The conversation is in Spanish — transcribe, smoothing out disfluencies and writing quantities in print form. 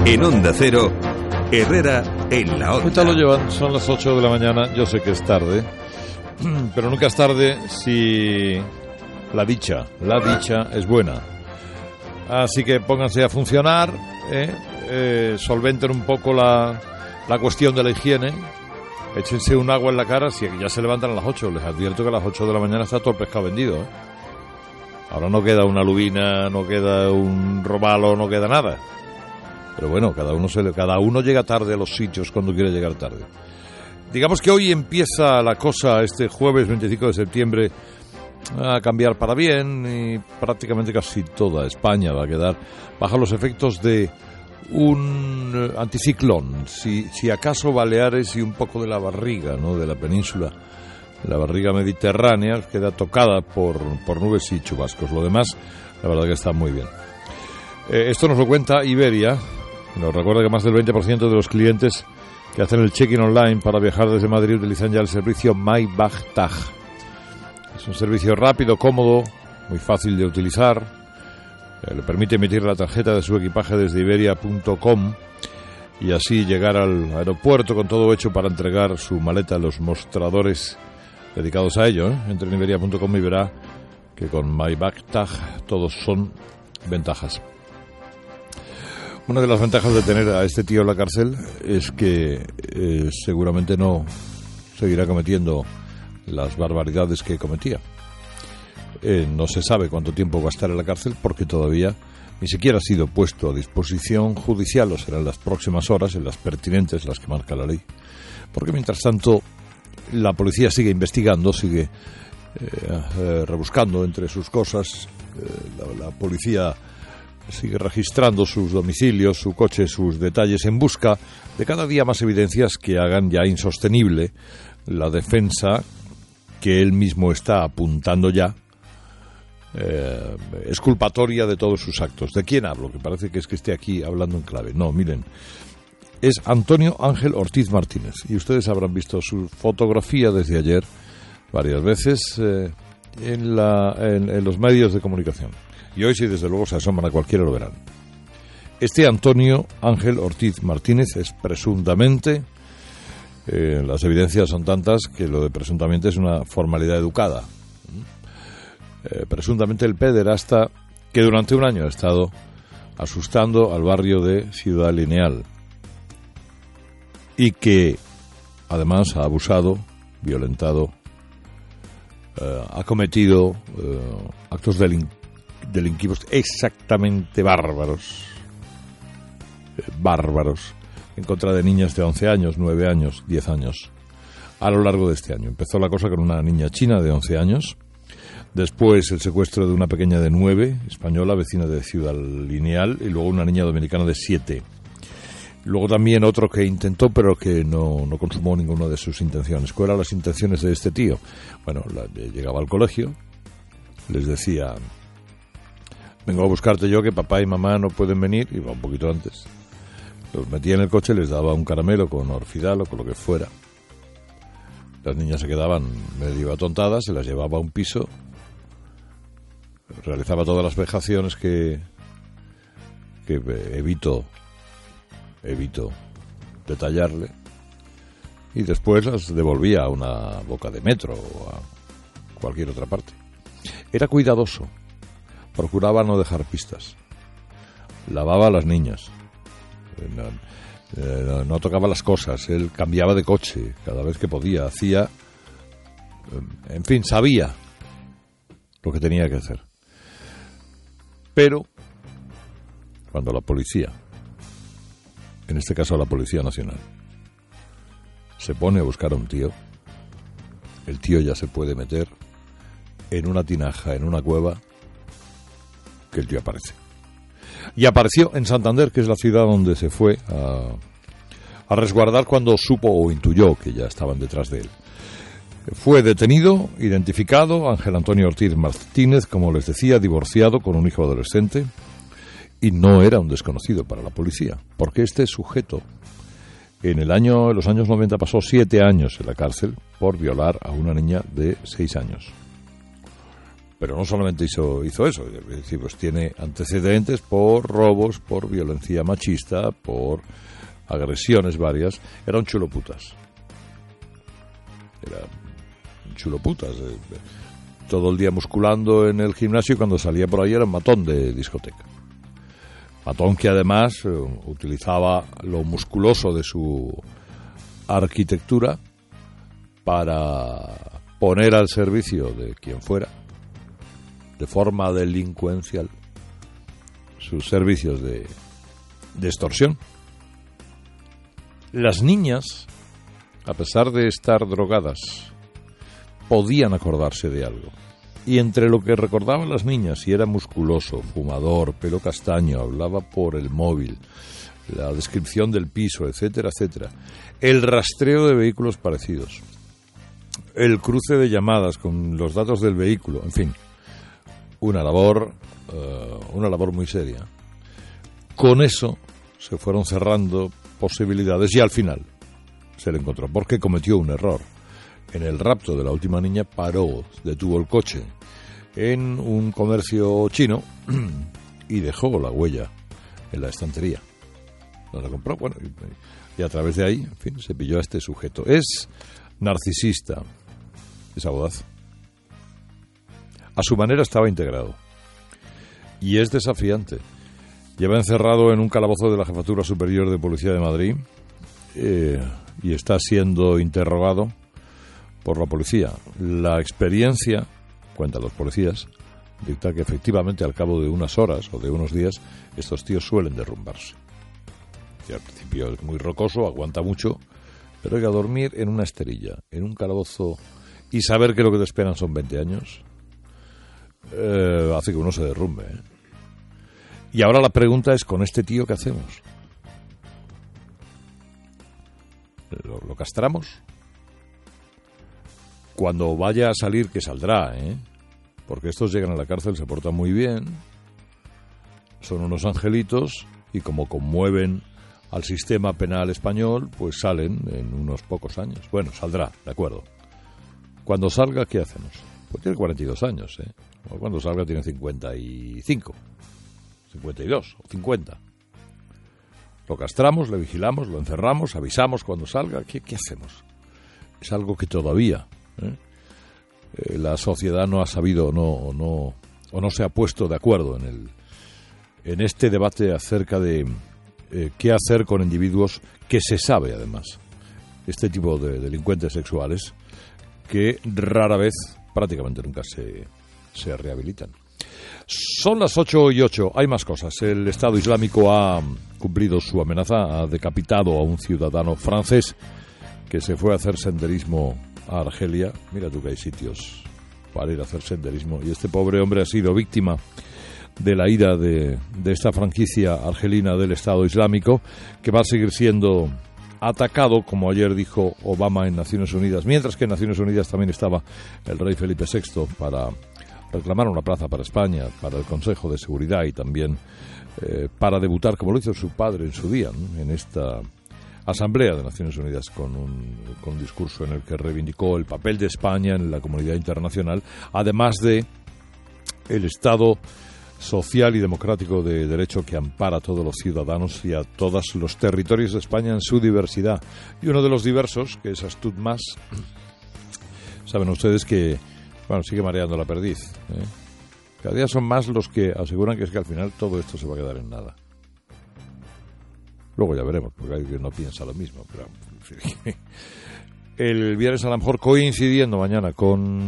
En Onda Cero, Herrera en la Onda. ¿Qué tal lo llevan? Son las 8 de la mañana. Yo sé que es tarde, pero nunca es tarde si la dicha es buena. Así que pónganse a funcionar, solventen un poco la cuestión de la higiene, échense un agua en la cara. Si ya se levantan a las 8, les advierto que a las 8 de la mañana está todo el pescado vendido, Ahora no queda una lubina, no queda un robalo, no queda nada. Pero bueno, cada uno llega tarde a los sitios cuando quiere llegar tarde. Digamos que hoy empieza la cosa, este jueves 25 de septiembre, a cambiar para bien, y prácticamente casi toda España va a quedar bajo los efectos de un anticiclón. Si acaso Baleares y un poco de la barriga, de la península, la barriga mediterránea, queda tocada por nubes y chubascos. Lo demás, la verdad que está muy bien. Esto nos lo cuenta Iberia. Nos recuerda que más del 20% de los clientes que hacen el check-in online para viajar desde Madrid utilizan ya el servicio MyBagTag. Es un servicio rápido, cómodo, muy fácil de utilizar. Le permite emitir la tarjeta de su equipaje desde iberia.com y así llegar al aeropuerto con todo hecho para entregar su maleta a los mostradores dedicados a ello. Entre en iberia.com y verá que con MyBagTag todos son ventajas. Una de las ventajas de tener a este tío en la cárcel es que seguramente no seguirá cometiendo las barbaridades que cometía. No se sabe cuánto tiempo va a estar en la cárcel porque todavía ni siquiera ha sido puesto a disposición judicial, o serán las próximas horas, en las pertinentes, las que marca la ley. Porque mientras tanto la policía sigue investigando, sigue rebuscando entre sus cosas. La policía sigue registrando sus domicilios, su coche, sus detalles, en busca de cada día más evidencias que hagan ya insostenible la defensa que él mismo está apuntando ya, exculpatoria de todos sus actos. ¿De quién hablo? Que parece que esté aquí hablando en clave. No, miren, es Antonio Ángel Ortiz Martínez, y ustedes habrán visto su fotografía desde ayer varias veces en los medios de comunicación. Y hoy, si desde luego se asoman a cualquiera, lo verán. Este Antonio Ángel Ortiz Martínez es presuntamente, las evidencias son tantas que lo de presuntamente es una formalidad educada. Presuntamente el pederasta que durante un año ha estado asustando al barrio de Ciudad Lineal y que además ha abusado, violentado, ha cometido actos delinquivos exactamente bárbaros en contra de niñas de 11 años, 9 años, 10 años a lo largo de este año. Empezó la cosa con una niña china de 11 años, después el secuestro de una pequeña de 9, española, vecina de Ciudad Lineal, y luego una niña dominicana de 7. Luego también otro que intentó, pero que no consumó ninguna de sus intenciones. ¿Cuáles eran las intenciones de este tío? Bueno, llegaba al colegio, les decía: vengo a buscarte yo, que papá y mamá no pueden venir, iba un poquito antes. Los metía en el coche, les daba un caramelo con Orfidal o con lo que fuera. Las niñas se quedaban medio atontadas, se las llevaba a un piso, realizaba todas las vejaciones que evito detallarle, y después las devolvía a una boca de metro o a cualquier otra parte. Era cuidadoso. Procuraba no dejar pistas. Lavaba a las niñas. No tocaba las cosas. Él cambiaba de coche cada vez que podía. Hacía... En fin, sabía lo que tenía que hacer. Pero cuando la policía, en este caso la Policía Nacional, se pone a buscar a un tío, el tío ya se puede meter en una tinaja, en una cueva, que el tío aparece. Y apareció en Santander, que es la ciudad donde se fue a resguardar cuando supo o intuyó que ya estaban detrás de él. Fue detenido, identificado, Ángel Antonio Ortiz Martínez, como les decía, divorciado, con un hijo adolescente, y no era un desconocido para la policía, porque este sujeto en los años 90 pasó 7 años en la cárcel por violar a una niña de 6 años. Pero no solamente hizo eso, es decir, pues tiene antecedentes por robos, por violencia machista, por agresiones varias. Era un chuloputas. Todo el día musculando en el gimnasio, y cuando salía por ahí era un matón de discoteca. Matón que además utilizaba lo musculoso de su arquitectura para poner al servicio de quien fuera, de forma delincuencial, sus servicios de extorsión. Las niñas, a pesar de estar drogadas, podían acordarse de algo. Y entre lo que recordaban las niñas, si era musculoso, fumador, pelo castaño, hablaba por el móvil, la descripción del piso, etcétera, etcétera, el rastreo de vehículos parecidos, el cruce de llamadas con los datos del vehículo, en fin, una labor muy seria. Con eso se fueron cerrando posibilidades y al final se le encontró, porque cometió un error. En el rapto de la última niña detuvo el coche en un comercio chino y dejó la huella en la estantería. No la compró, bueno, y a través de ahí, en fin, se pilló a este sujeto. Es narcisista, es audaz. A su manera estaba integrado y es desafiante. Lleva encerrado en un calabozo de la Jefatura Superior de Policía de Madrid y está siendo interrogado por la policía. La experiencia, cuentan los policías, dicta que efectivamente al cabo de unas horas o de unos días estos tíos suelen derrumbarse. Y al principio es muy rocoso, aguanta mucho, pero hay que dormir en una esterilla, en un calabozo, y saber que lo que te esperan son 20 años, hace que uno se derrumbe. Y ahora la pregunta es, ¿con este tío qué hacemos? ¿Lo castramos? Cuando vaya a salir, que saldrá, porque estos llegan a la cárcel, se portan muy bien, son unos angelitos, y como conmueven al sistema penal español, pues salen en unos pocos años. Bueno, saldrá, de acuerdo. Cuando salga, ¿qué hacemos? Pues tiene 42 años, O cuando salga tiene 55, 52 o 50. Lo castramos, le vigilamos, lo encerramos, avisamos cuando salga. ¿Qué hacemos? Es algo que todavía la sociedad no ha sabido o no se ha puesto de acuerdo en este debate acerca de qué hacer con individuos que se sabe, además, este tipo de delincuentes sexuales que rara vez, prácticamente nunca se rehabilitan. Son las 8:08, hay más cosas. El Estado Islámico ha cumplido su amenaza, ha decapitado a un ciudadano francés que se fue a hacer senderismo a Argelia. Mira tú que hay sitios para ir a hacer senderismo, y este pobre hombre ha sido víctima de la ira de esta franquicia argelina del Estado Islámico, que va a seguir siendo atacado, como ayer dijo Obama en Naciones Unidas, mientras que en Naciones Unidas también estaba el rey Felipe VI para reclamar una plaza para España, para el Consejo de Seguridad, y también para debutar, como lo hizo su padre en su día, ¿no?, en esta Asamblea de Naciones Unidas, con un discurso en el que reivindicó el papel de España en la comunidad internacional, además de el Estado social y democrático de derecho que ampara a todos los ciudadanos y a todos los territorios de España en su diversidad. Y uno de los diversos, que es Astud Mas, saben ustedes que, bueno, sigue mareando la perdiz, Cada día son más los que aseguran que es que al final todo esto se va a quedar en nada. Luego ya veremos, porque hay quien no piensa lo mismo. Pero el viernes, a lo mejor coincidiendo mañana con